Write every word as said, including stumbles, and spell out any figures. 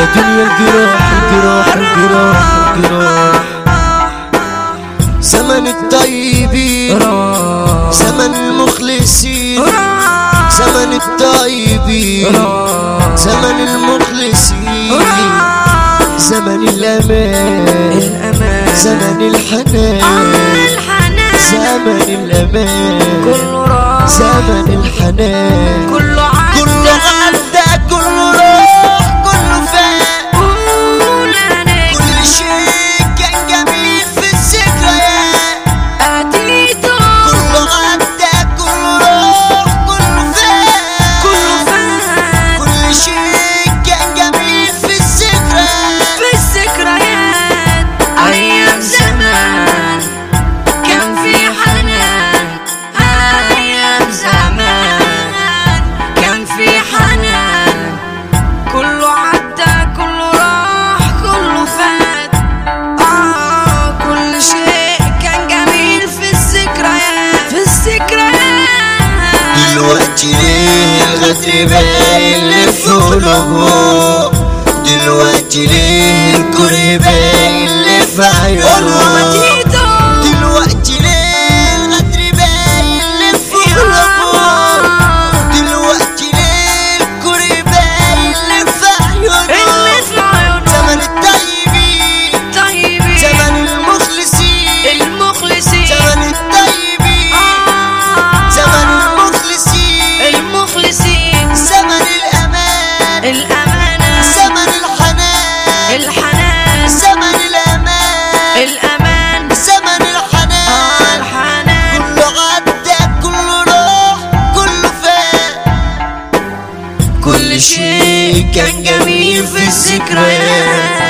دنيا الجراح الجراح الجراح الجراح. زمن الطيبين زمن المخلصين، زمن الطيبين زمن المخلصين، زمن الأمان زمن الحنان، زمن الأمان كله راح زمن الحنان، كله عدى كله عدى كله راح كله فات، كل شيء كان جميل في الذكريات، أتيته كله عدى كله راح كله فات، كله فات كل شيء كان جميل في الذكريات، في الذكريات. أيام زمان كان في حنان، أيام زمان كان في حنان، كله عدى كله راح كله فات. آه كل شيء كان جميل في الذكريات، في الذكريات. دلوقتي ليه الغدر باين في قلوبهم، دلوقتي ليه الكره باين في عيونهم، دلوقتي ليه الغدر باين في قلوبهم، دلوقتي ليه الكره باين في عيونهم. زمن الطيبين طيبين زمن المخلصين، المخلصين زمن الطيبين زمن المخلصين، المخلصين زمن الأمان الأمانة زمن الحنان، الحنان زمن الأمان الأمان زمن الحنان، الحنان. كله عدى كله راح كله فات، كل شيء كان جميل في الذكريات.